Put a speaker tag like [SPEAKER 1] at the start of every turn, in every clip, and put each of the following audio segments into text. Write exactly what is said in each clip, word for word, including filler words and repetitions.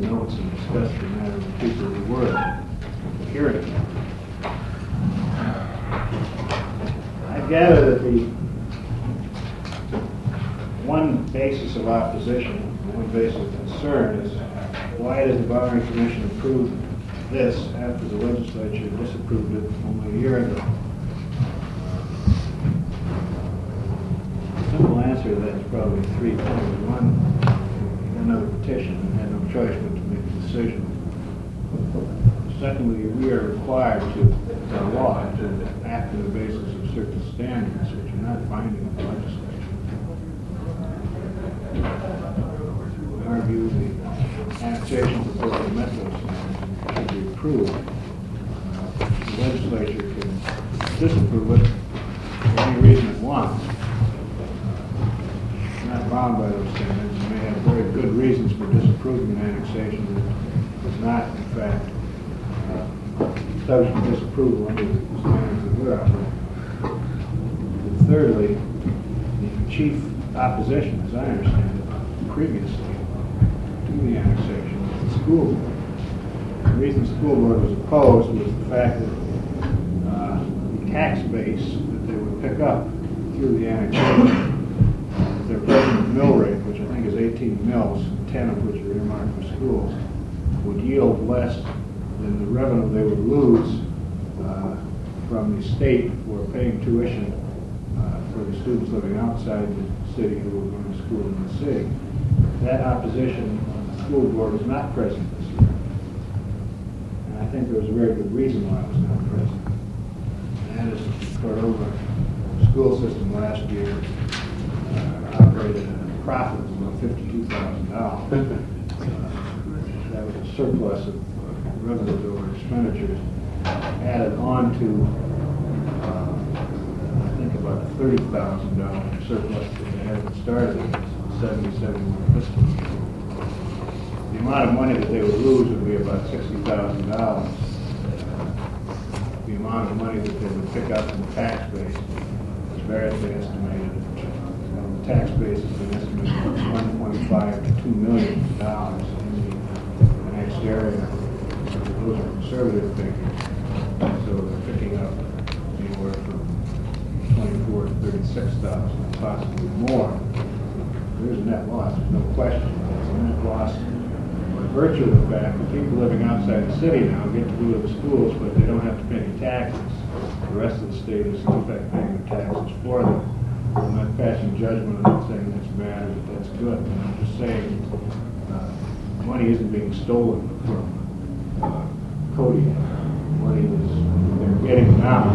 [SPEAKER 1] notes and discuss the matter with people who were at the hearing. I gather that the one basis of opposition, one basis of concern is why did the Boundary Commission approve this after the legislature disapproved it only a year ago? The simple answer to that is probably three points. One, another petition and had no choice but to make a decision. Secondly, we are required to, by law, to act on the basis of certain standards which are not binding on the legislature. In our view, the annexation proposal met those standards and should be approved. Uh, the legislature can disapprove it for any reason it wants. Uh, not bound by those standards and may have very good reasons for disapproving an annexation that is not, in fact, uh, subject to disapproval under the standards that we're operating. And thirdly, the chief opposition, as I understand it, previously to the annexation was the school board. The reason the school board was opposed was the fact that uh, the tax base that they would pick up through the annexation, their present mill rate, which I think is eighteen mills, ten of which are earmarked for schools, would yield less than the revenue they would lose uh, from the state for paying tuition uh, for the students living outside the city who were going to school in the city. That opposition on the school board was not present this year. And I think there was a very good reason why it was not present. And that is the Cordova school system last year uh, operated at a profit of about fifty-two thousand dollars. uh, that was a surplus of uh, revenues over expenditures added on to uh, I think about thirty thousand dollars surplus that they had started in seventy, seventy-one fiscal year. The amount of money that they would lose would be about sixty thousand dollars. The amount of money that they would pick up from the tax base is variously estimated. The tax base has been estimated at one point five to two million dollars in the next area. Those are conservative figures. So they're picking up anywhere from twenty-four to thirty-six thousand, possibly more. There's a net loss, there's no question. There's a net loss by virtue of the fact that people living outside the city now get to go to the schools, but they don't have to pay any taxes. The rest of the state is in fact paying the taxes for them. I'm not passing judgment, I'm not saying that's bad or that that's good. I'm just saying uh, money isn't being stolen from uh, Cody. Money is they're getting now.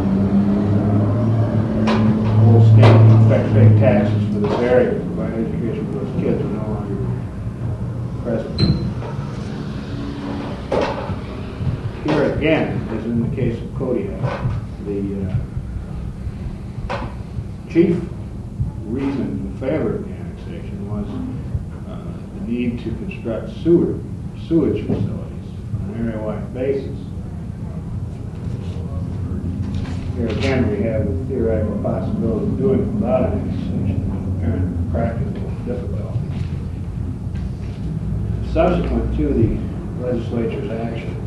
[SPEAKER 1] The whole state in effect paying taxes for this area to provide education for those kids are no longer present. Here again, as in the case of Kodiak, the uh, chief reason in favor of the annexation was uh, the need to construct sewer, sewage facilities on an area-wide basis. Here again, we have the theoretical possibility of doing it without an annexation, and apparent practical difficulty. Subsequent to the legislature's action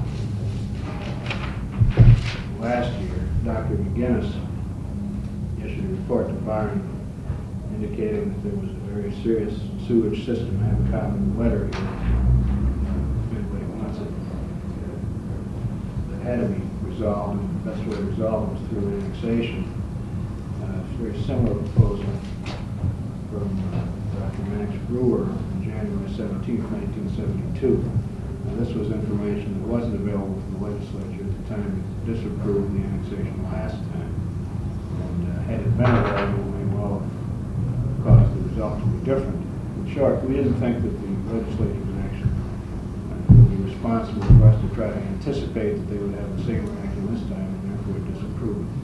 [SPEAKER 1] last year, Doctor McGinnis issued a report to Barney indicating that there was a very serious sewage system. I have a copy of the letter here. If anybody wants it. That had to be resolved, and the best way to resolve it was through annexation. Uh, it's a very similar proposal from uh, Doctor Max Brewer on January seventeenth, nineteen seventy-two. Now, this was information that wasn't available from the legislature at the time it disapproved the annexation last time. And uh, had it been available, we may well have caused the result to be different. In short, we didn't think that the legislature's action uh, would be responsible for us to try to anticipate that they would have the same reaction this time, and therefore disapprove it.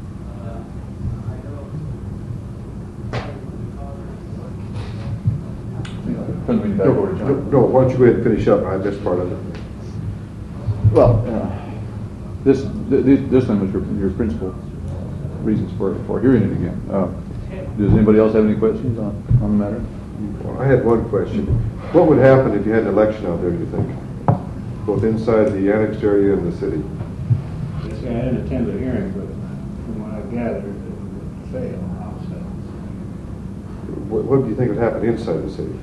[SPEAKER 2] No, no, no, why don't you go ahead and finish up? I missed part of it.
[SPEAKER 3] Well, uh, this th this one was your, your principal reasons for for hearing it again. Uh, does anybody else have any questions on, on the matter?
[SPEAKER 2] Well, I had one question. What would happen if you had an election out there, do you think? Both inside the annexed area and the city?
[SPEAKER 1] Yes, I didn't attend the hearing, but from what I gathered, it would fail, I'll say.
[SPEAKER 2] What, what do you think would happen inside the city?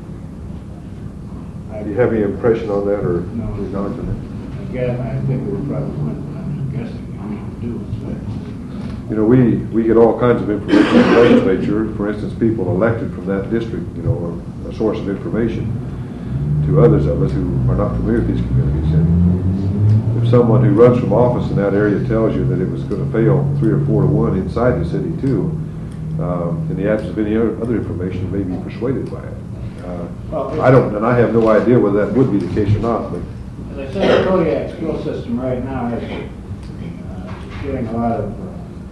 [SPEAKER 1] I-
[SPEAKER 2] Do you have any impression on that or
[SPEAKER 1] No.
[SPEAKER 2] any knowledge on that?
[SPEAKER 1] Again, I think it would probably win, but I'm guessing we should do it, so.
[SPEAKER 2] You know, we, we get all kinds of information from the legislature, for instance, people elected from that district, you know, are a source of information to others of us who are not familiar with these communities. And if someone who runs from office in that area tells you that it was going to fail three or four to one inside the city too, um, in the absence of any other, other information, you may be persuaded by it. Uh,
[SPEAKER 1] Well,
[SPEAKER 2] I don't, and I have no idea whether that would be the case or not, but
[SPEAKER 1] As I said, the Kodiak school system right now is uh, getting a lot of, uh,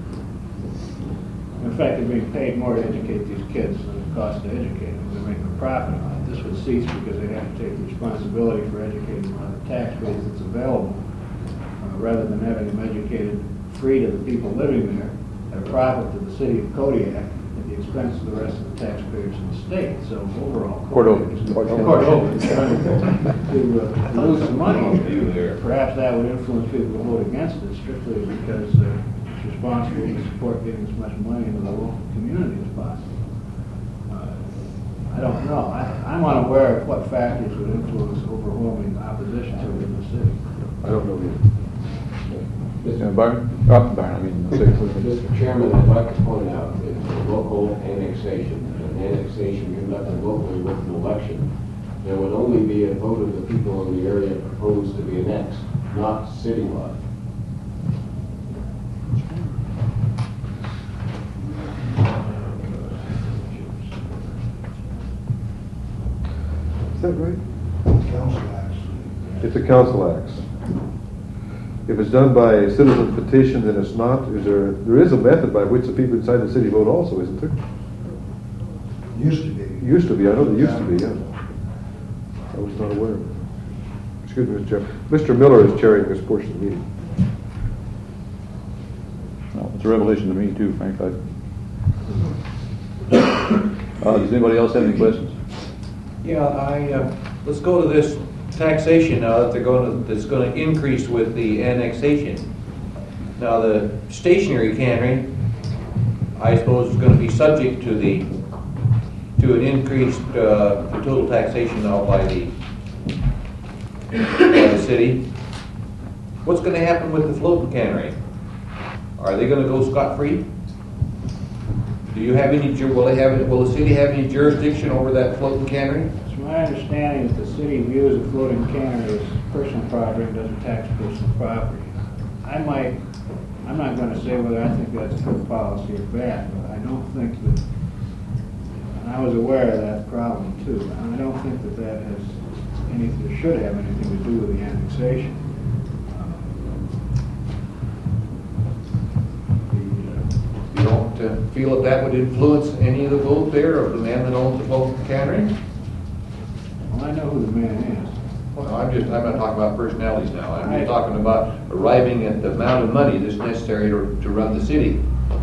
[SPEAKER 1] in fact, they're being paid more to educate these kids than it costs to educate them. They're making a profit on it. This would cease because they have to take responsibility for educating them on the tax base that's available, uh, rather than having them educated free to the people living there at a profit to the city of Kodiak at the expense of the rest of the taxpayers in the state. So overall,
[SPEAKER 3] Cordova.
[SPEAKER 1] Kodiak is- Cordova is trying to, uh, to lose some money. Perhaps that would influence people to vote against it strictly because uh, it's responsible to support getting as much money into the local community as possible. Uh, I don't know. I, I'm unaware of what factors would influence overwhelming opposition to it in the city.
[SPEAKER 2] I don't know either.
[SPEAKER 3] Yeah, Byron? Oh, Byron, I mean, say,
[SPEAKER 4] Mister Chairman, I'd like to point out that for local annexation, an annexation conducted locally with an election, there would only be a vote of the people in the area proposed to be annexed, not citywide.
[SPEAKER 2] Is that right? It's a council act. If it's done by a citizen petition, then it's not. Is there? There is a method by which the people inside the city vote, also, isn't there?
[SPEAKER 5] Used to be.
[SPEAKER 2] Used to be. I know there used to be. Yeah. I was not aware of it. Excuse me, Mister Chairman. Mister Miller is chairing this portion of the meeting.
[SPEAKER 3] no, it's a revelation to me too, Frank. I- Uh, does anybody else have any questions?
[SPEAKER 6] Yeah, I, uh, let's go to this taxation now that they're going to, that's going to increase with the annexation. Now, the stationary cannery, I suppose, is going to be subject to the, to an increased, uh, the total taxation now by the, by the city. What's going to happen with the floating cannery? Are they going to go scot-free? Do you have any, ju- will they have, will the city have any jurisdiction over that floating cannery?
[SPEAKER 1] It's my understanding that the city views a floating cannery as personal property and doesn't tax personal property. I might, I'm not going to say whether I think that's good policy or bad, but I don't think that, and I was aware of that problem too, and I don't think that that has anything, or should have anything to do with the annexation.
[SPEAKER 6] You don't uh, feel that that would influence any of the vote there of the man that owns the floating cannery?
[SPEAKER 1] Well, I know who the man is.
[SPEAKER 6] Well, I'm just, I'm not talking about personalities now. I'm
[SPEAKER 1] I-
[SPEAKER 6] just talking about arriving at the amount of money that's necessary to, to run the city.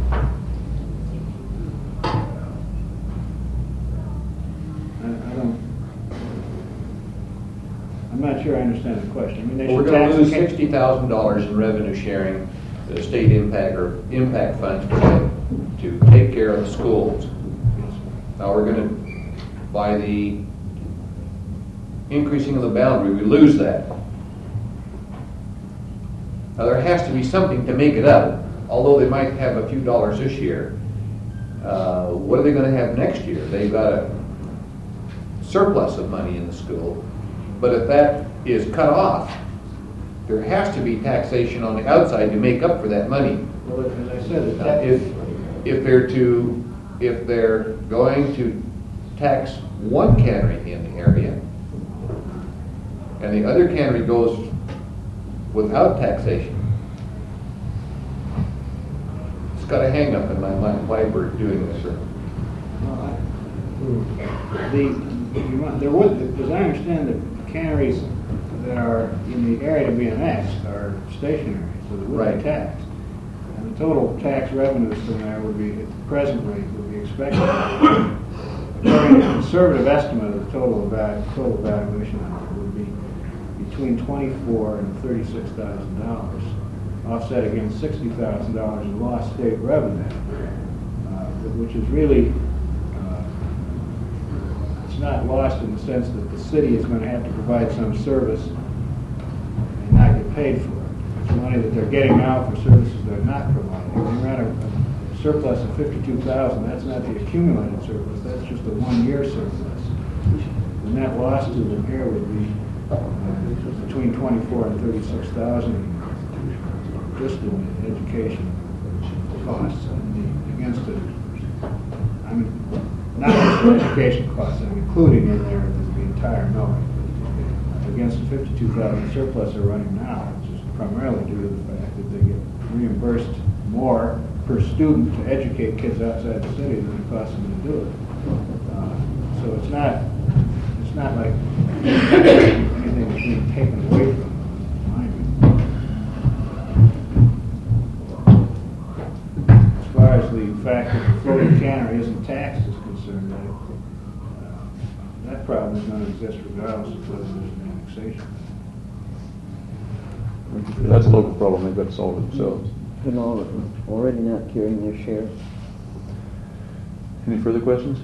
[SPEAKER 1] I, I don't, I'm not sure I understand the question. I mean, they
[SPEAKER 6] We're
[SPEAKER 1] should
[SPEAKER 6] gonna
[SPEAKER 1] tax
[SPEAKER 6] lose
[SPEAKER 1] the can-
[SPEAKER 6] sixty thousand dollars in revenue sharing, the state impact or impact funds to, to take care of the schools. Now, we're gonna, by the increasing of the boundary, we lose that. Now, there has to be something to make it up, although they might have a few dollars this year. Uh, what are they gonna have next year? They've got a surplus of money in the school, but if that is cut off, there has to be taxation on the outside to make up for that money.
[SPEAKER 1] Well, as I said, the
[SPEAKER 6] Now,
[SPEAKER 1] tax.
[SPEAKER 6] if, if they're to, if they're going to tax one cannery in the area, and the other cannery goes without taxation, it's got a hang up in my mind why we're doing this. Or
[SPEAKER 1] Well, I- The, you want- there would, as I understand, the canneries that are in the area to be annexed are stationary, so they would
[SPEAKER 6] Right.
[SPEAKER 1] be taxed. And the total tax revenues from there would be, at the present rate, would be expected to according to a conservative estimate of the total eva- total valuation on it would be between twenty-four and thirty-six thousand dollars, offset against sixty thousand dollars in lost state revenue, uh, which is really, uh, it's not lost in the sense that the city is going to have to provide some service and not get paid for it. It's money that they're getting out for services they're not providing. They ran a, a surplus of fifty-two thousand dollars. That's not the accumulated surplus. That's just a one-year surplus. The net loss to them here would be uh, between twenty-four and thirty-six thousand dollars just in education costs and the, against the, I mean, not just the education costs, I'm including in there the, the entire mill rate. Against the fifty-two thousand dollars surplus they're running now, which is primarily due to the fact that they get reimbursed more per student to educate kids outside the city than it costs them to do it. Uh, so it's not, it's not like anything is being taken away from them, in my view. As far as the fact that the floating cannery isn't taxed is concerned, I, uh, that problem is going to exist regardless of whether there's an annexation.
[SPEAKER 3] That's a local problem, they've got to solve it themselves.
[SPEAKER 7] Them all already not carrying their share.
[SPEAKER 3] Any further questions?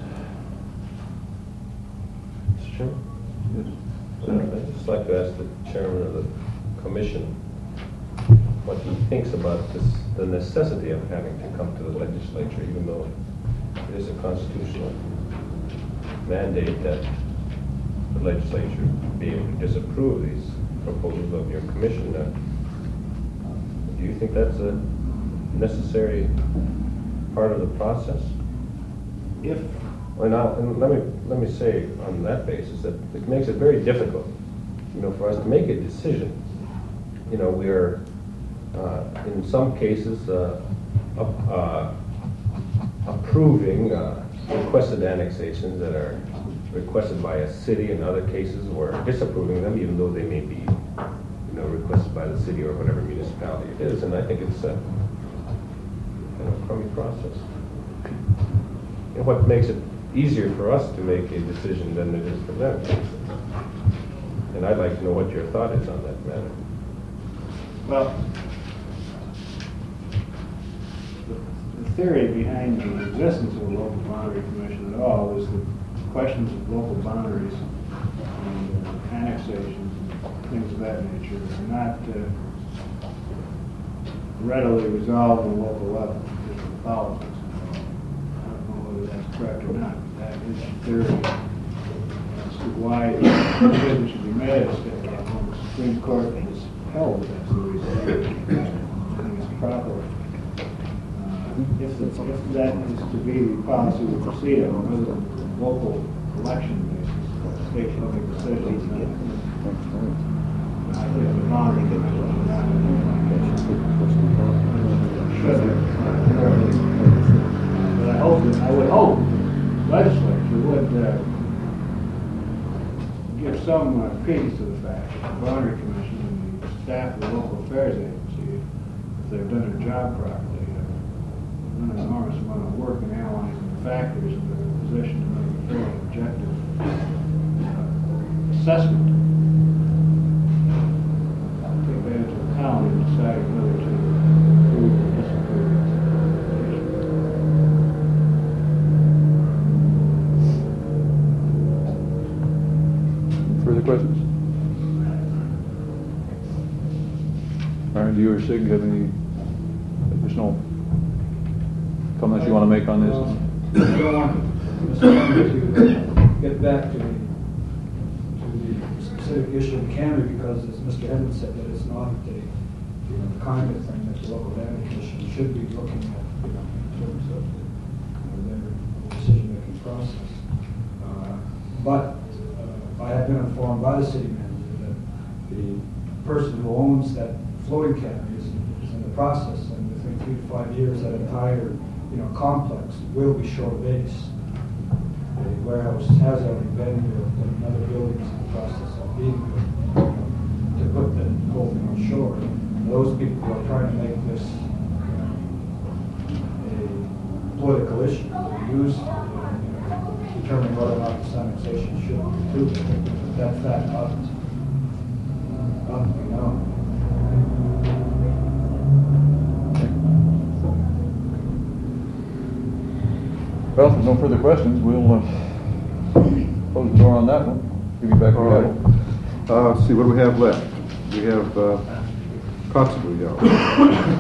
[SPEAKER 8] Mister Chairman?
[SPEAKER 3] Yes.
[SPEAKER 8] Uh, I'd just like to ask the chairman of the commission what he thinks about this, the necessity of having to come to the legislature, even though it is a constitutional mandate that the legislature be able to disapprove these proposals of your commission. Uh, do you think that's a necessary part of the process?
[SPEAKER 1] If
[SPEAKER 8] Well, now, and let me let me say on that basis that it makes it very difficult, you know, for us to make a decision. You know, we are uh, in some cases uh, up, uh, approving uh, requested annexations that are requested by a city. In other cases, we're disapproving them, even though they may be, you know, requested by the city or whatever municipality it is. And I think it's a kind of crummy process. And what makes it easier for us to make a decision than it is for them. And I'd like to know what your thought is on that matter.
[SPEAKER 1] Well, the, the theory behind the existence of a local boundary commission at all is that questions of local boundaries and uh, annexations and things of that nature are not uh, readily resolved on local level, just with politics. I don't know whether that's correct or not. That is theory as to why the decision should be made at a state level. The Supreme Court has held that's the reason. I think it's proper. Uh, if, the, if that is to be the policy we proceed on, whether the local election basis, state level decisions, uh, I think the boundary commission should not But I hope that, I would hope the legislature would uh, give some uh, credence to the fact that the boundary commission and the staff of the local affairs agency, if they've done their job properly, have done an enormous amount of work in analyzing the factors and their position to make a fairly objective uh, assessment. Take that into account in deciding whether to approve or disapprove.
[SPEAKER 3] Further questions? Aaron, do you or Sig have any additional comments you want to make on this?
[SPEAKER 9] I don't want to get back to the, to the specific issue of cannery because, as Mister Edmonds said, that it's not the, you know, the kind of thing that the local land commission should be looking at, you know, in terms of the, you know, their decision-making process. Uh, but uh, I have been informed by the city manager that the person who owns that floating cannery is, is in the process, and within three to five years, that entire, you know, complex will be shore base. The warehouse has already been built, and another building is in the process of being built, you know, to put the whole thing on shore. And those people who are trying to make this uh, a political issue, use, uh, you know, determine That's that, not, not, you know.
[SPEAKER 3] Well, if there's no further questions, we'll uh, close the door on that one. Give you back
[SPEAKER 2] All
[SPEAKER 3] your
[SPEAKER 2] right.
[SPEAKER 3] gavel.
[SPEAKER 2] Uh, let's see, what do we have left? We have, uh, Kotzebue, yeah.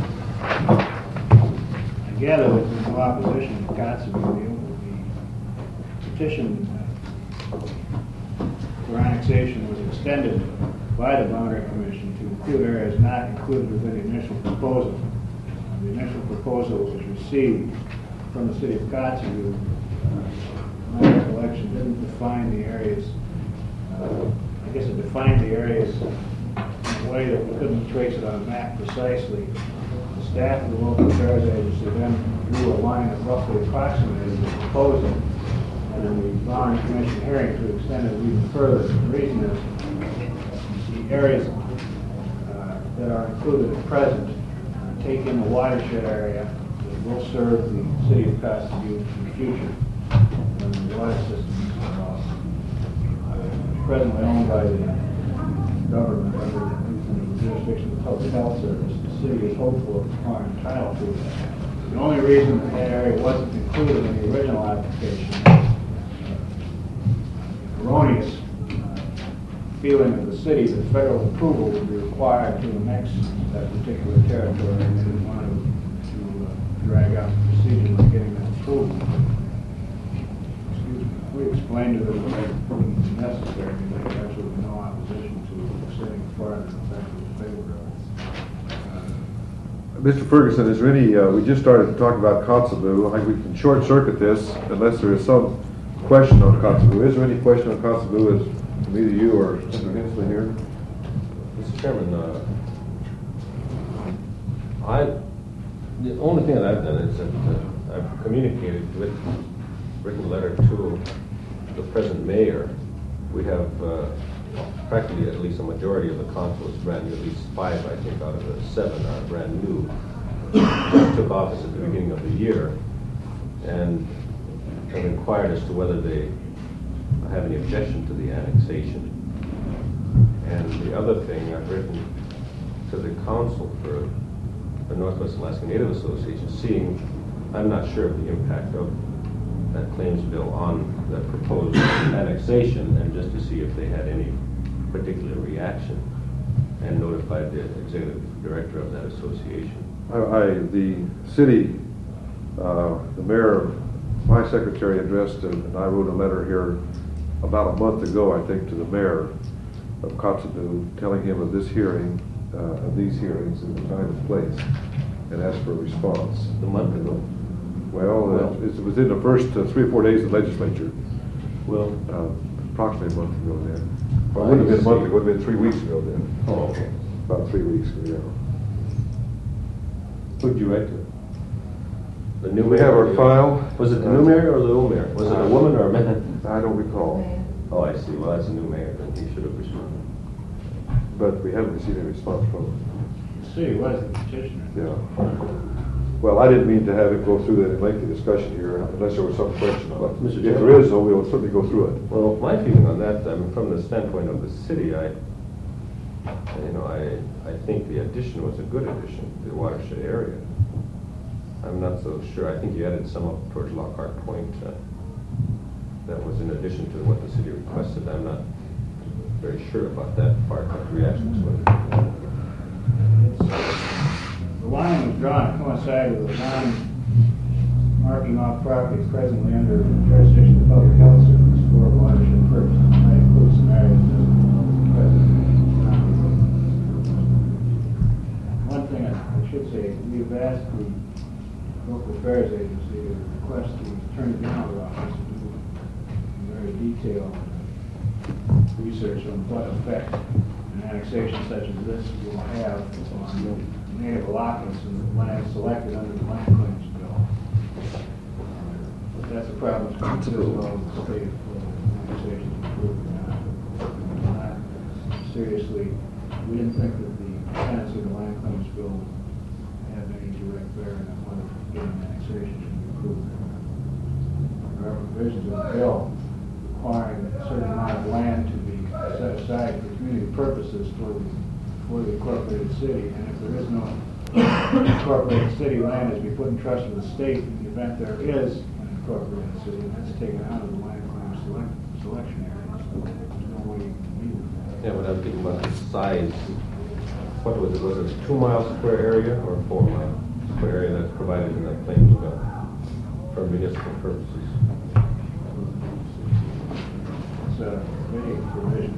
[SPEAKER 1] I gather that there's no opposition to Kotzebue. The petition uh, for annexation was extended by the Boundary Commission to include areas not included within the initial proposal. Uh, The initial proposal was received from the city of Kotzebue. Uh, My recollection didn't define the areas. Uh, I guess it defined the areas in a way that we couldn't trace it on a map precisely. The staff of the local affairs agency then drew a line that roughly approximated the proposal, and then the Boundary Commission hearing to extend it even further. The reason is the areas uh, that are included at present uh, take in the watershed area that will serve the city of Kotzebue in the future when the water systems are uh, presently owned by the government under the jurisdiction of the Public Health Service. The city is hopeful of acquiring title to it. The only reason that that area wasn't included in the original application is uh, erroneous uh, feeling of the city that federal approval would be required to annex that particular territory, and they didn't want to, to uh, drag out the procedure of getting that approval. Excuse me. We explained to them that it wouldn't be necessary, and they had absolutely no opposition to extending farther than the fact that it favored us.
[SPEAKER 2] Mister Ferguson, is there any, uh, we just started to talk about Kotzebue. I think we can short circuit this unless there is some question on Kotzebue. Is there any question on Kotzebue as from either you or Mister Hensley here?
[SPEAKER 8] Mister Chairman, uh, I, the only thing that I've done is that uh, I've communicated with, written letter to the present mayor. We have uh, practically at least a majority of the council is brand new, at least five, I think, out of the seven are brand new. Just took office at the beginning of the year, and have inquired as to whether they have any objection to the annexation. And the other thing, I've written to the council for the Northwest Alaska Native Association, seeing, I'm not sure of the impact of that claims bill on the proposed annexation, and just to see if they had any particular reaction, and notified the executive director of that association.
[SPEAKER 2] I, I the city, uh, the mayor, my secretary addressed, and, and I wrote a letter here about a month ago, I think, to the mayor of Kotzebue, telling him of this hearing, uh, of these hearings in the time and place, and asked for a response.
[SPEAKER 8] A month ago?
[SPEAKER 2] Well,
[SPEAKER 8] Well.
[SPEAKER 2] uh, it was in the first uh, three or four days of the legislature,
[SPEAKER 8] Well,
[SPEAKER 2] uh, approximately a month ago then. Well, it wouldn't have been a month ago, it would have been three weeks ago then.
[SPEAKER 8] oh, okay.
[SPEAKER 2] About three weeks ago, yeah.
[SPEAKER 8] Who'd you write to? The new
[SPEAKER 2] We
[SPEAKER 8] mayor?
[SPEAKER 2] have
[SPEAKER 8] or
[SPEAKER 2] our
[SPEAKER 8] the-
[SPEAKER 2] file.
[SPEAKER 8] Was it the new mayor or the old mayor? Was it a woman or a man?
[SPEAKER 2] I don't recall,
[SPEAKER 8] Oh, I see. Well, that's a new mayor, then he should have responded.
[SPEAKER 2] but we haven't received any response from him.
[SPEAKER 1] The city was the petitioner.
[SPEAKER 2] Yeah. Well, I didn't mean to have it go through that lengthy discussion here unless there was some question on
[SPEAKER 8] Well,
[SPEAKER 2] it.
[SPEAKER 8] Mister
[SPEAKER 2] If
[SPEAKER 8] Chairman.
[SPEAKER 2] there is, though, we'll certainly go through it.
[SPEAKER 8] Well, my feeling on that, I mean, from the standpoint of the city, I, you know, I, I think the addition was a good addition to the watershed area. I'm not so sure. I think you added some up towards Lockhart Point. Uh, that was in addition to what the city requested. I'm not very sure about that part, but reaction to it.
[SPEAKER 1] The line was drawn to coincide with the line marking off properties presently under jurisdiction of the Public Health Service for watershed purposes. That includes some areas that are presently not. One thing I I should say, we've asked the local affairs agency to request the Attorney General's office to do very detailed research on what effect an annexation such as this will have on native allotments and the land selected under the land claims bill. But that's a problem to consider all the state of annexation improvement. Not seriously, we didn't think that the tenets of the land claims bill had any direct bearing on whether getting annexation should be approved. There are provisions in the bill requiring a certain amount of land to be set aside for community purposes for the, for the incorporated city. And if there is no incorporated city, land is to be put in trust with the state in the event there is an incorporated city, and that's taken out of the land claim select, selection area. So there's no way you can leave that.
[SPEAKER 8] Yeah, but I'm thinking about the size. What was it? Was it a two mile square area or a four mile square area that's provided in that claim bill for municipal purposes?
[SPEAKER 1] It's a vague provision.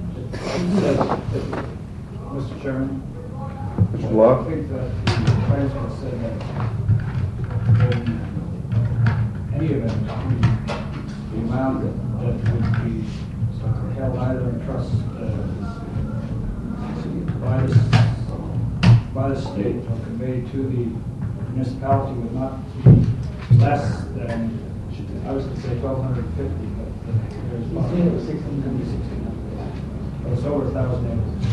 [SPEAKER 9] Mister Chairman?
[SPEAKER 2] Mister Locke?
[SPEAKER 9] I think that the transfer said that in any event, the amount that would be held either in trust uh, by the, by the state or conveyed to the municipality would not be less than, I was going to say twelve hundred fifty, but there's a lot. It was sixteen hundred. sixteen hundred. It was over a thousand acres.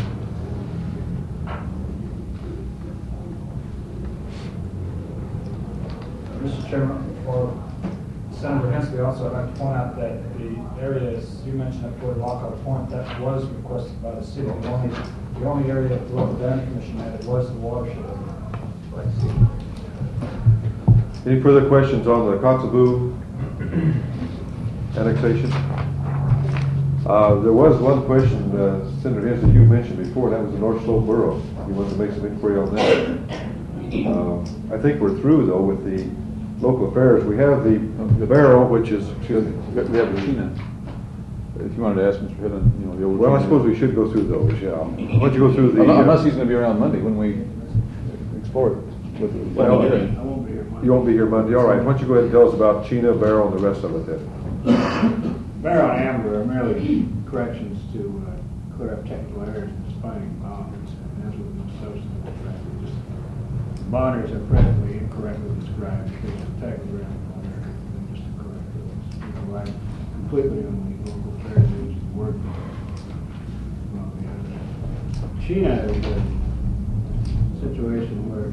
[SPEAKER 9] Mister Chairman, for Senator Hensley, also I'd like to point out that the area, as you mentioned up toward Lockout Point, that was requested by the city. The only, the only area that the local planning commission had was the watershed area.
[SPEAKER 2] Any further questions on the Kotzebue annexation? Uh, there was one question, uh, Senator Hensley, you mentioned before, that was the North Slope Borough. You wanted to make some inquiry on that. Uh, I think we're through, though, with the local affairs. We have the, the Barrow, which is...
[SPEAKER 3] Excuse me, we have the Chena. If you wanted to ask Mister Hidden, you know, the old...
[SPEAKER 2] Well, I
[SPEAKER 3] Chena.
[SPEAKER 2] suppose we should go through those, yeah. Why don't you go through the...
[SPEAKER 3] Unless
[SPEAKER 2] uh,
[SPEAKER 3] he's going to be around Monday when we explore it. With the-
[SPEAKER 2] Well,
[SPEAKER 1] I won't be here Monday.
[SPEAKER 2] You won't be here Monday. All right, why don't you go ahead and tell us about Chena, Barrow, and the rest of it then.
[SPEAKER 1] Barrow and Amber are merely corrections to uh, clear up technical errors in defining boundaries, and that's with no substantive effect. Just, the boundaries are presently incorrectly described because of technical error, and just to correct those. We rely completely on the local affairs agency work. Well, yeah. Chena is a situation where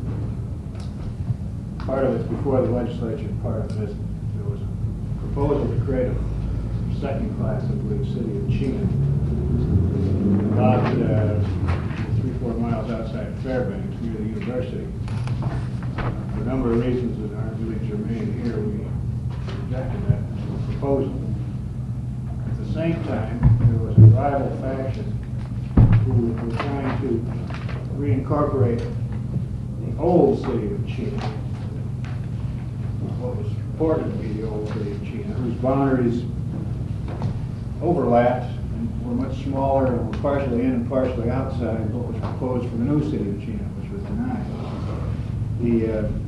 [SPEAKER 1] part of it's before the legislature, part of it, there was a proposal to create a second class, I believe, city of Chena, about uh, three, four miles outside Fairbanks, near the university. For a number of reasons that aren't really germane here, we rejected that proposal. At the same time, there was a rival faction who were trying to reincorporate the old city of Chena, what was purported to be the old city of Chena, whose boundaries overlapped and were much smaller and were partially in and partially outside of what was proposed for the new city of Chena, which was denied. The, uh,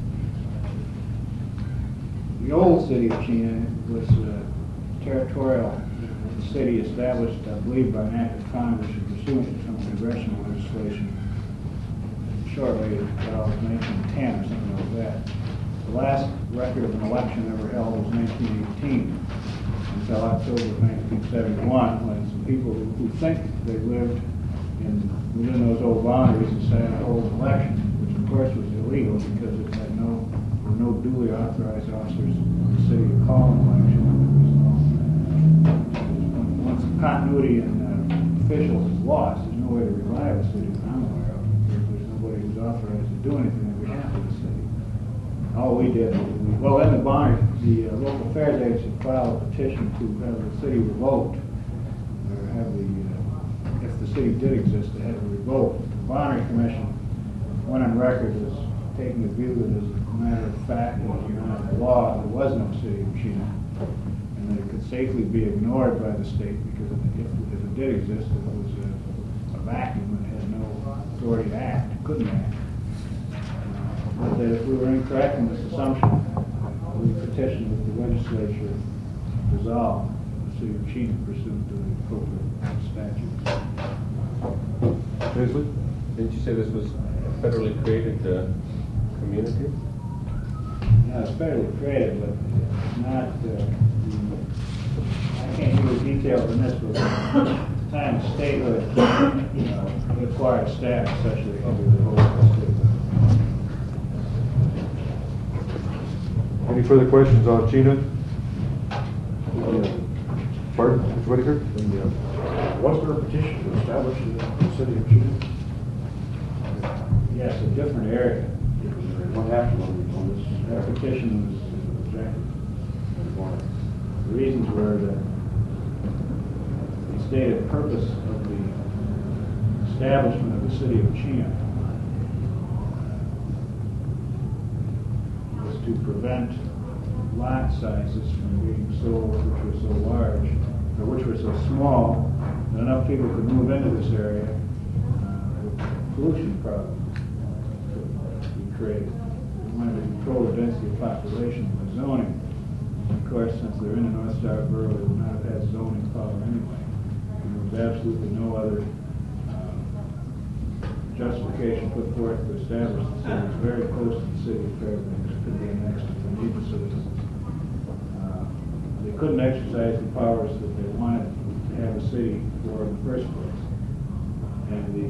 [SPEAKER 1] the old city of Chena was uh, territorial. The city established, I believe, by an act of Congress and pursuant to some congressional legislation shortly, well, nineteen ten or something like that. The last record of an election ever held was nineteen eighteen, until October of nineteen seventy-one, when some people who, who think they lived in within those old boundaries decided to hold an election, which of course was illegal because it had no there were no duly authorized officers in the city to call an election. Once continuity in uh, officials is lost, there's no way to rely on the city that I'm aware of. There's nobody who's authorized to do anything on behalf of the city. All we did, we, well, then the bond, the uh, local affairs agency filed a petition to have the city revoked, or have the, uh, if the city did exist, to have it revoked. The Boundary Commission went on record as taking the view that as a matter of fact, and as a matter of law, there was no city of Chena, and that it could safely be ignored by the state because if, if it did exist, it was a, a vacuum and had no authority to act, couldn't act. But that if we were incorrect in this assumption, we petitioned that the legislature resolve the city of Chena pursuant to the appropriate statutes.
[SPEAKER 2] Hensley?
[SPEAKER 8] Didn't you say this was a federally created uh, community?
[SPEAKER 1] Now, it's federally created, but it's not, uh, I can't give you details on this, but at the time the statehood, you know, it acquired status such that it could be revoked by the statehood.
[SPEAKER 2] Any further questions on Chena? Pardon, Mister Whitaker?
[SPEAKER 1] Was there a petition to establish the city of Chino? Yes, a different area.
[SPEAKER 4] What happened on this?
[SPEAKER 1] That petition was rejected. The reasons were that the stated purpose of the establishment of the city of Chino was to prevent lot sizes from being so, which were so large, or which were so small, that enough people could move into this area, uh, with pollution problems could be created. We wanted to control the density of population by zoning. And of course, since they're in the North Star Borough, they would not have had zoning power anyway. And there was absolutely no other uh, justification put forth to establish the city. It's very close to the city of Fairbanks. It could be annexed if they need the citizens. Uh, they couldn't exercise the powers that they wanted to have a city for in the first place. And the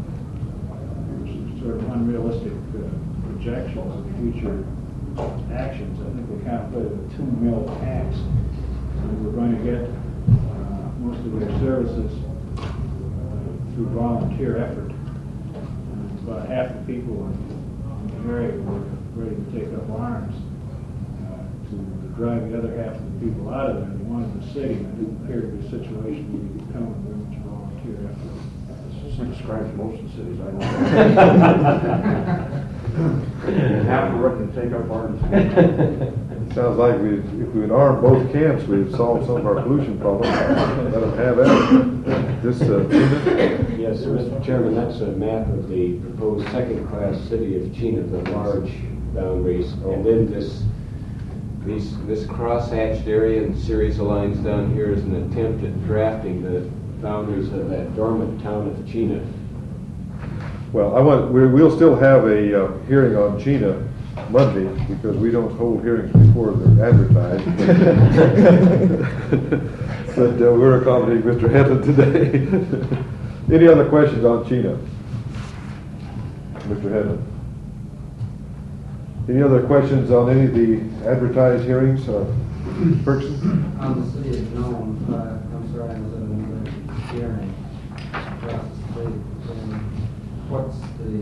[SPEAKER 1] uh, sort of unrealistic uh, projections of future actions, I think they contemplated a two mil tax. And we're going to get uh, most of their services uh, through volunteer effort. And about half the people in, in the area were ready to take up arms uh, to drive the other half of the people out of there. They wanted the city, and it didn't appear to be a situation where you could come with very much volunteer effort.
[SPEAKER 10] This describes most of the cities I know. Half are ready to take up arms.
[SPEAKER 2] It sounds like we, if we would arm both camps, we'd solve some of our pollution problems. Let them have at it. This, uh, Chino?
[SPEAKER 4] Yes, Mister Chairman, that's a map of the proposed second-class city of Chino, the large boundaries. And then this these, this cross-hatched area and series of lines down here is an attempt at drafting the boundaries of that dormant town of Chino.
[SPEAKER 2] Well, I want, we, we'll still have a uh, hearing on Chino Monday, because we don't hold hearings before they're advertised. But uh, we're accommodating Mister Hedlund today. Any other questions on Chino? Mister Hedlund? Any other questions on any of the advertised hearings? Uh, Berkson?
[SPEAKER 11] On the city of Nome, uh, I'm sorry, I was at another hearing across the street. And what's the,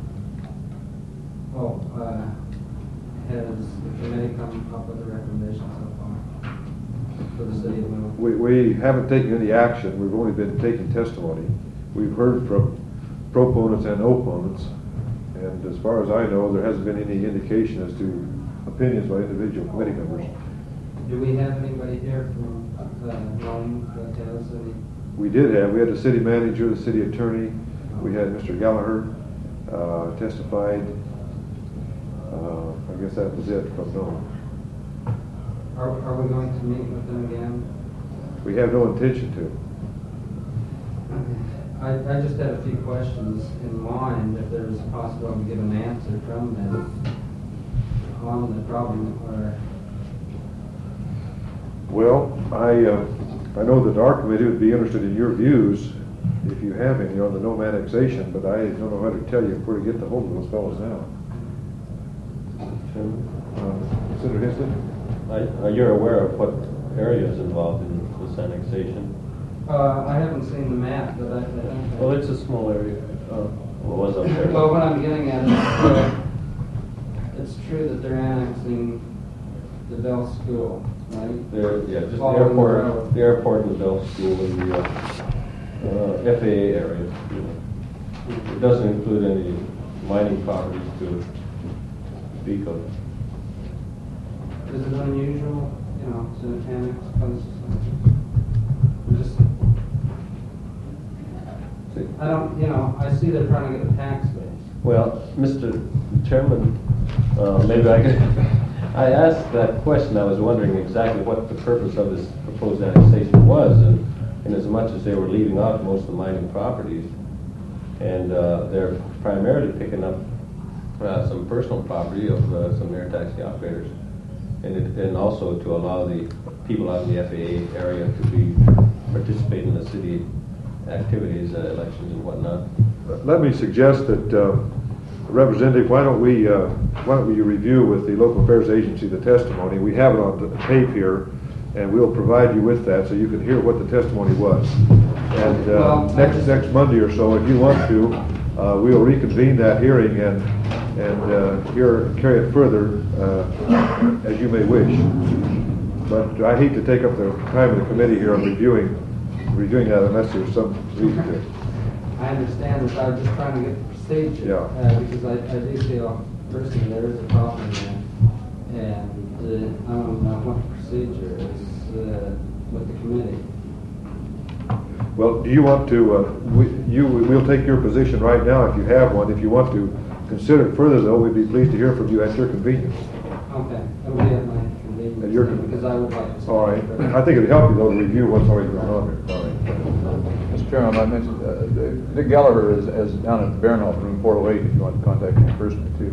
[SPEAKER 11] oh, uh, has the committee come up with a recommendation so far for the city of Nome?
[SPEAKER 2] We, we haven't taken any action. We've only been taking testimony. We've heard from proponents and opponents. And as far as I know, there hasn't been any indication as to opinions by individual committee members.
[SPEAKER 11] Do we have anybody here from uh, Nome, the Kansas City?
[SPEAKER 2] We did have, we had the city manager, the city attorney, we had Mister Gallagher uh, testified. Uh, I guess that was it from Nome.
[SPEAKER 11] Are, are we going to meet with them again?
[SPEAKER 2] We have no intention to.
[SPEAKER 11] I, I just had a few questions in mind, if there's a possibility to get an answer from them on the problem. Or
[SPEAKER 2] Well, I uh, I know that our committee would be interested in your views, if you have any, on the Nome annexation, but I don't know how to tell you where to get the hold of those fellows now. Uh, Senator Hensley?
[SPEAKER 8] Are you aware of what area is involved in this annexation?
[SPEAKER 11] Uh, I haven't seen the map, but I, I think.
[SPEAKER 8] Well, it's a small area. Uh, what was up there?
[SPEAKER 11] Well, what I'm getting at is, uh, it's true that they're annexing the Bell School, right?
[SPEAKER 8] There, yeah, just the
[SPEAKER 11] Following the
[SPEAKER 8] airport,
[SPEAKER 11] road.
[SPEAKER 8] the airport and the Bell School and the uh, uh, F A A area. You know. It doesn't include any mining properties to speak of.
[SPEAKER 11] Is it unusual, you know, to annex places? Just, I don't, you know, I see they're trying to get a tax base.
[SPEAKER 8] Well, Mister Chairman, uh, maybe I could, I asked that question, I was wondering exactly what the purpose of this proposed annexation was, and in as much as they were leaving out most of the mining properties, and uh, they're primarily picking up uh, some personal property of uh, some air taxi operators, and, it, and also to allow the people out in the F A A area to be participate in the city activities, uh, elections and whatnot.
[SPEAKER 2] Let me suggest that, uh, Representative, why don't we, uh, why don't we review with the local affairs agency the testimony? We have it on the tape here, and we'll provide you with that so you can hear what the testimony was. And uh,
[SPEAKER 11] Well, I
[SPEAKER 2] next
[SPEAKER 11] just-
[SPEAKER 2] next Monday or so, if you want to, uh, we'll reconvene that hearing and and uh, hear carry it further uh, as you may wish. But I hate to take up the time of the committee here on reviewing reviewing that unless there's some reason to.
[SPEAKER 11] I understand that, I was just trying to get the procedure.
[SPEAKER 2] Yeah.
[SPEAKER 11] Uh, because I, I do feel personally there is a problem there. And, uh, I don't know what the procedure is, uh, with the committee.
[SPEAKER 2] Well, do you want to, uh, we, you, we'll take your position right now if you have one. If you want to consider it further, though, we'd be pleased to hear from you at your convenience.
[SPEAKER 11] Okay, it'll be at my convenience.
[SPEAKER 2] At your
[SPEAKER 11] then,
[SPEAKER 2] convenience.
[SPEAKER 11] Because I would like to.
[SPEAKER 2] All right. I think it'd help you, though, to review what's already going on here. All right.
[SPEAKER 3] Mister Chairman, I mentioned, uh, Dick Gallagher is, is down at the Barinhof, room four oh eight, if you want to contact him personally, too.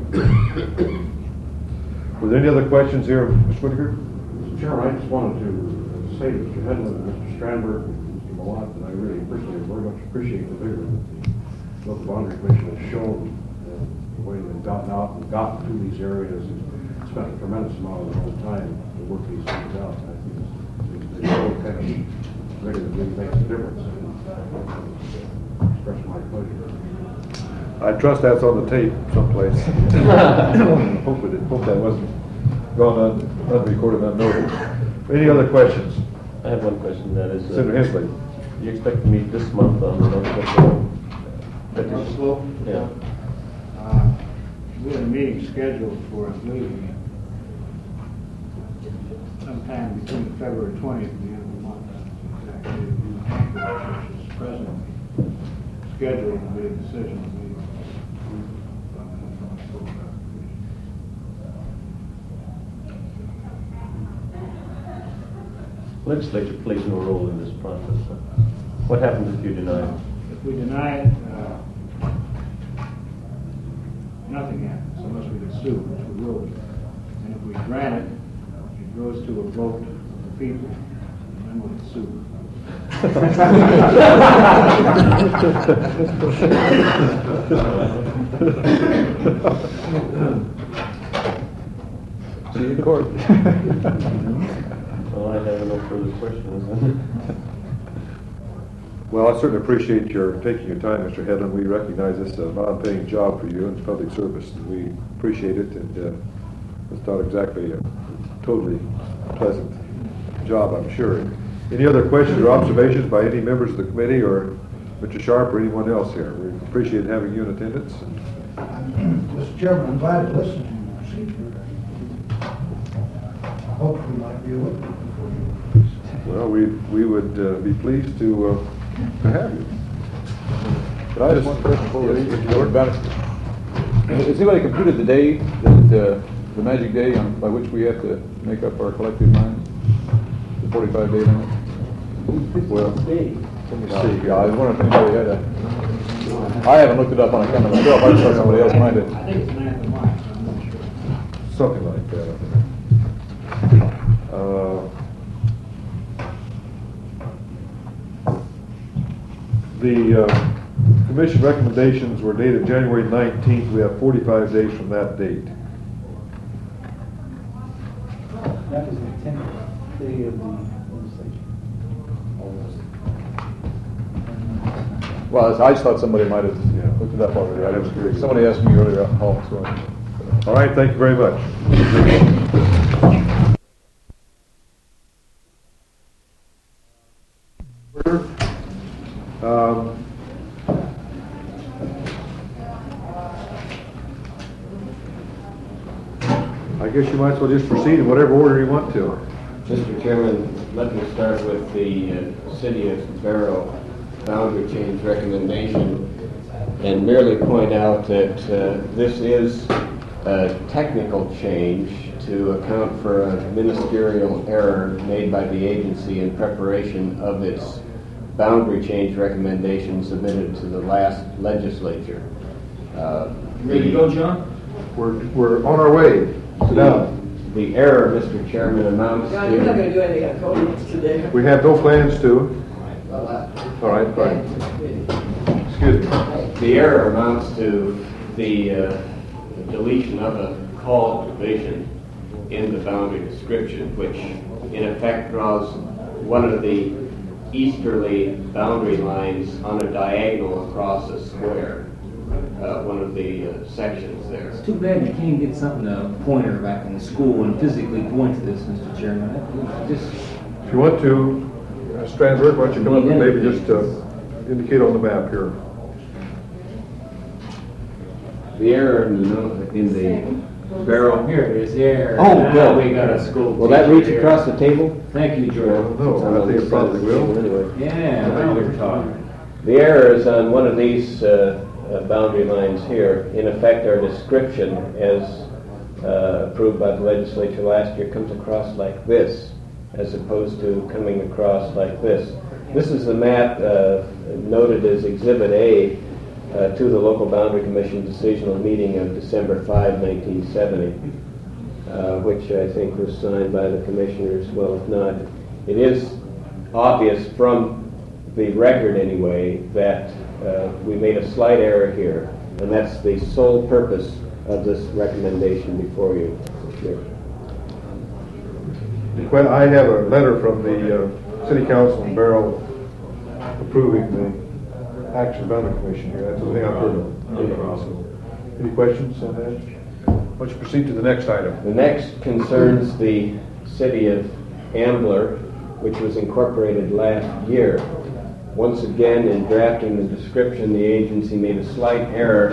[SPEAKER 2] Were there any other questions here, Mister Whitaker?
[SPEAKER 10] Mister Chairman, I just wanted to say to Mister Hedlund and Mister Strandberg and Mister Malott that I really personally very much appreciate the vigor that the local boundary commission has shown, uh, the way they've gotten out and gotten to these areas and spent a tremendous amount of their own time to work these things out. And I think it's, they show kind of vigor that really makes a difference. And express my pleasure.
[SPEAKER 2] I trust that's on the tape someplace. Hope it, hope that wasn't gone un, unrecorded, unnoted. Any other questions?
[SPEAKER 8] I have one question, that is, uh,
[SPEAKER 2] Senator Hensley.
[SPEAKER 8] you expect to meet this month on the North Slope?
[SPEAKER 1] North Slope?
[SPEAKER 8] Yeah.
[SPEAKER 1] Uh, We have a meeting scheduled for, I believe, sometime between February twentieth and the end of the month. Exactly, which is presently scheduled to be a decision made.
[SPEAKER 8] Legislature plays no role in this process. What happens if you deny it?
[SPEAKER 1] If we deny it, uh, nothing happens unless we get sued, which we will. And if we grant it, it goes to a vote of the people, and then we'll get sued.
[SPEAKER 3] See you in court.
[SPEAKER 8] Well, I have no further questions.
[SPEAKER 2] Well, I certainly appreciate your taking your time, Mister Hedlund. We recognize this is a non-paying job for you and it's public service. And we appreciate it, and uh, it's not exactly a totally pleasant job, I'm sure. Any other questions or observations by any members of the committee or Mister Sharp or anyone else here? We appreciate having you in attendance.
[SPEAKER 5] Mister Chairman, I'm glad to listen to you, procedure. I hope we might be able to for you.
[SPEAKER 2] Well, we we would uh, be pleased to uh, to have you.
[SPEAKER 3] But I just want to question before we
[SPEAKER 2] Yes,
[SPEAKER 3] leave.
[SPEAKER 2] Mister York.
[SPEAKER 3] About it. Has anybody computed the day, that, uh, the magic day on, by which we have to make up our collective minds? The forty-five day limit? Well, let me see. Yeah, I was wondering if anybody had a, I haven't looked it up on account of myself. I just thought somebody else might have.
[SPEAKER 1] I think it's ninth of March, I'm not sure.
[SPEAKER 2] Something like that. Uh, The uh, commission recommendations were dated January nineteenth. We have forty-five days from that date.
[SPEAKER 9] That is the tenth day of the legislature.
[SPEAKER 3] Well, I just thought somebody might have
[SPEAKER 2] Yeah.
[SPEAKER 3] looked it up already. I was, somebody asked me earlier at home, so. I-
[SPEAKER 2] All right, thank you very much. Um, I guess you might as well just proceed in whatever order you want to.
[SPEAKER 4] Mister Chairman, let me start with the uh, City of Barrow boundary change recommendation and merely point out that uh, this is a technical change to account for a ministerial error made by the agency in preparation of its boundary change recommendation submitted to the last legislature. Uh,
[SPEAKER 10] Ready to go, John?
[SPEAKER 2] We're, we're on our way. Sit down.
[SPEAKER 4] The error, Mister Chairman, amounts
[SPEAKER 7] John, you're not
[SPEAKER 4] to...
[SPEAKER 7] going to do anything on code today.
[SPEAKER 2] We have no plans to.
[SPEAKER 7] Well, uh,
[SPEAKER 2] All right, fine. Excuse me.
[SPEAKER 4] The error amounts to the uh, deletion of a call provision in the boundary description, which in effect draws one of the easterly boundary lines on a diagonal across a square, uh, one of the uh, sections there.
[SPEAKER 11] It's too bad you can't get something, a pointer back in the school and physically point to this, Mister Chairman. I- Just,
[SPEAKER 2] If you want to, uh, Strandberg, why don't you come up and maybe just uh, indicate on the map here.
[SPEAKER 4] The error in the, in the barrel.
[SPEAKER 11] here it is, there.
[SPEAKER 4] Oh,
[SPEAKER 11] Now
[SPEAKER 4] good.
[SPEAKER 11] we got a school.
[SPEAKER 4] Will that
[SPEAKER 11] teacher
[SPEAKER 4] reach
[SPEAKER 11] here.
[SPEAKER 4] across the table?
[SPEAKER 11] Thank you, George.
[SPEAKER 2] No, I think it probably will.
[SPEAKER 4] Anyway.
[SPEAKER 11] Yeah, now we're talking.
[SPEAKER 4] The error is on one of these uh, uh, boundary lines here. In effect, our description, as uh, approved by the legislature last year, comes across like this, as opposed to coming across like this. This is the map uh, noted as Exhibit A uh, to the Local Boundary Commission decisional meeting of December fifth, nineteen seventy, uh, which I think was signed by the commissioners. Well, if not, it is obvious from the record anyway that uh, we made a slight error here, and that's the sole purpose of this recommendation before you.
[SPEAKER 2] Well, I have a letter from the uh, City Council in Barrow approving the Action Boundary Commission here. That's the thing I've heard of. So, any questions on that? Why don't you proceed to the next item?
[SPEAKER 4] The next concerns the city of Ambler, which was incorporated last year. Once again, in drafting the description, the agency made a slight error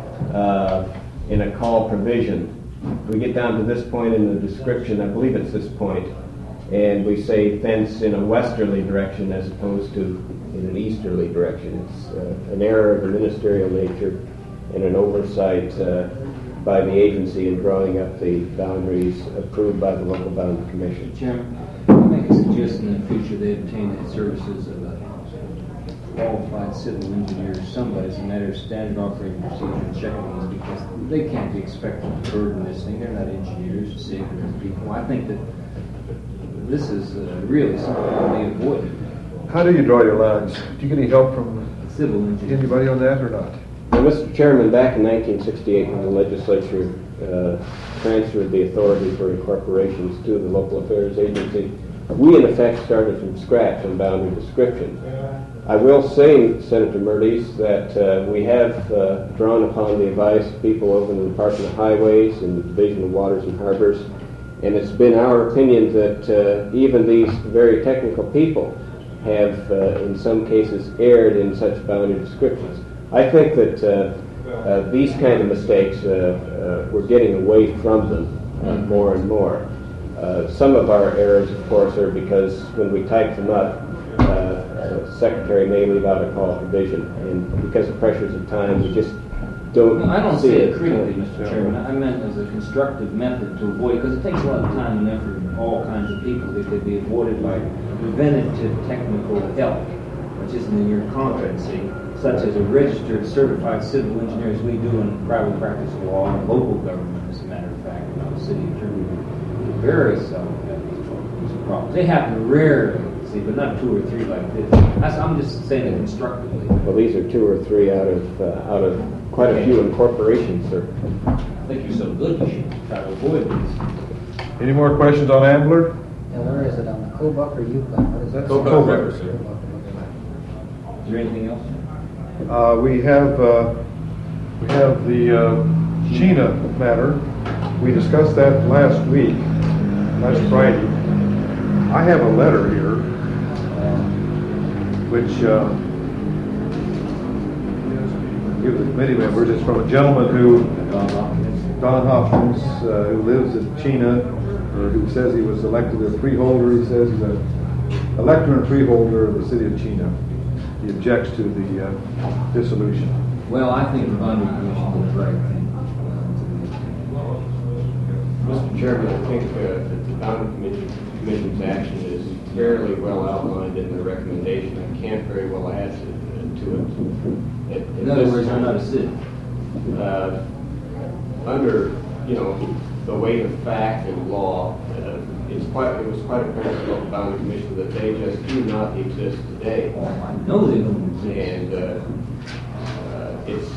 [SPEAKER 4] uh, in a call provision. We get down to this point in the description, I believe it's this point, and we say fence in a westerly direction as opposed to in an easterly direction. It's uh, an error of a ministerial nature and an oversight uh, by the agency in drawing up the boundaries approved by the Local Boundary Commission.
[SPEAKER 11] Chairman, I make a suggestion in the future they obtain the services of a qualified civil engineer, somebody, as a matter of standard operating procedure, and checking these, because they can't be expected to burden this thing. They're not engineers or safety people. I think that this is uh, really something that can be avoided.
[SPEAKER 2] How do you draw your lines? Do you get any help from
[SPEAKER 11] Civil engineer.
[SPEAKER 2] anybody on that or not?
[SPEAKER 4] Now, Mister Chairman, back in nineteen sixty-eight, when the legislature uh, transferred the authority for incorporations to the Local Affairs Agency, we in effect started from scratch on boundary description. I will say, Senator Murdy's, that uh, we have uh, drawn upon the advice of people over in the Department of Highways and the Division of Waters and Harbors, and it's been our opinion that uh, even these very technical people have, uh, in some cases, erred in such boundary descriptions. I think that uh, uh, these kind of mistakes, uh, uh, we're getting away from them uh, more and more. Uh, some of our errors, of course, are because when we type them up, uh, uh, Secretary may leave out a call provision, and because of pressures of time, we just don't
[SPEAKER 11] No, I don't
[SPEAKER 4] see
[SPEAKER 11] say
[SPEAKER 4] it.
[SPEAKER 11] it critically, Mister Chairman. I meant as a constructive method to avoid, because it takes a lot of time and effort from all kinds of people that could be avoided by preventative technical help, which isn't in your competency, such as a registered certified civil engineer, as we do in private practice law and local government, as a matter of fact, in the city attorney. Very seldom have these these problems. They happen rarely, see, but not two or three like this. That's, I'm just saying it constructively.
[SPEAKER 4] Well, these are two or three out of uh, out of quite a few incorporations, sir.
[SPEAKER 11] I think you're so good, you should try to avoid these.
[SPEAKER 2] Any more questions on Ambler?
[SPEAKER 12] And where is it, on the Kobuk or Yukon? What is that?
[SPEAKER 2] Kobuk River, sir.
[SPEAKER 11] Is there anything else?
[SPEAKER 2] Uh, we have uh, we have the uh, Chena matter. We discussed that last week, last Friday. I have a letter here, which uh, give the committee members. It's from a gentleman who, Don Hopkins, uh, who lives in Chena, or who says he was elected a freeholder. He says he's an elector and freeholder of the city of Chena. He objects to the uh, dissolution.
[SPEAKER 11] Well, I think the boundary commission did the right thing.
[SPEAKER 4] Mister Chairman, I think uh, that the Boundary Commission, Commission's action is fairly well outlined in the recommendation. I can't very well add to, to it. At, at
[SPEAKER 11] In other
[SPEAKER 4] this
[SPEAKER 11] words, I'm
[SPEAKER 4] time,
[SPEAKER 11] not a city.
[SPEAKER 4] uh, under, you know, the weight of fact and law, uh, it's quite, it was quite apparent to the Local Boundary Commission that they just do not exist today.
[SPEAKER 11] I know they don't exist.
[SPEAKER 4] And uh, uh, it's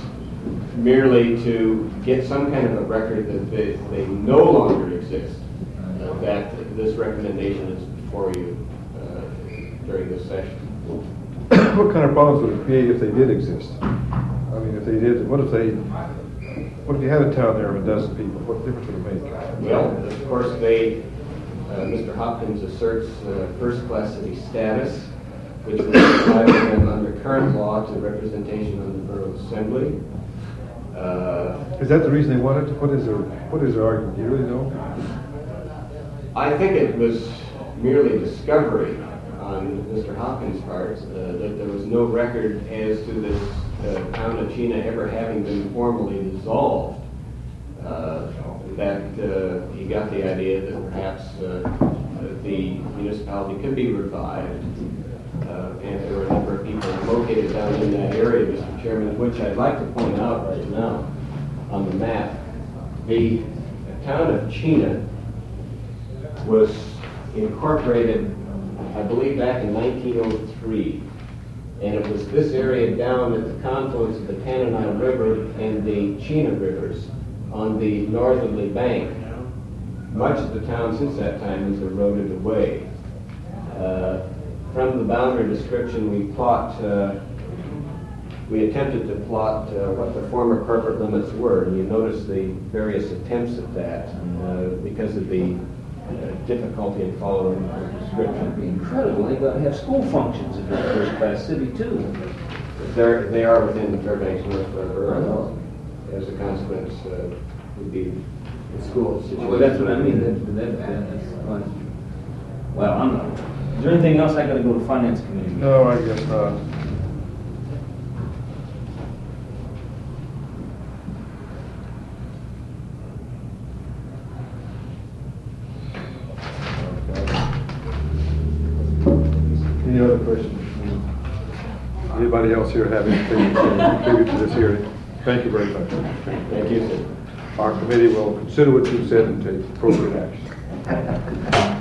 [SPEAKER 4] merely to get some kind of a record that they, they no longer exist. Uh, that this recommendation is before you uh, during this session.
[SPEAKER 2] What kind of problems would it create if they did exist? I mean, if they did, what if they, what if you had a town there of a dozen people? What difference would it make?
[SPEAKER 4] Well, of course, they, uh, Mister Hopkins asserts uh, first-class city status, which would entitle them under current law to representation on the Borough Assembly. Uh,
[SPEAKER 2] Is that the reason they wanted to? What is their, what is their argument? Do you really know?
[SPEAKER 4] I think it was merely discovery on Mister Hopkins' part, uh, that there was no record as to this uh, town of Chena ever having been formally dissolved. Uh, that uh, he got the idea that perhaps uh, that the municipality could be revived. Uh, and there were a number of people located down in that area, Mister Chairman, which I'd like to point out right now on the map. The town of Chena was incorporated, I believe, back in nineteen oh three. And it was this area down at the confluence of the Tanana River and the Chena Rivers on the northerly bank. Much of the town since that time has eroded away. Uh, from the boundary description, we plot, uh, we attempted to plot uh, what the former corporate limits were, and you notice the various attempts at that uh, because of the uh, difficulty in following the description.
[SPEAKER 11] It'd be incredible. They got to have school functions in that first-class city too.
[SPEAKER 4] They're, they are within the Fairbanks North Borough. As a consequence, uh, would be the school situation.
[SPEAKER 11] Well, that's what I mean. That, that, that's fine. Well, I'm not. Is there anything else I got to go to finance committee?
[SPEAKER 2] No, I guess not. Any other questions? Anybody else here have anything to contribute to this hearing? Thank you very much.
[SPEAKER 4] Thank you, sir.
[SPEAKER 2] Our committee will consider what you said and take appropriate action.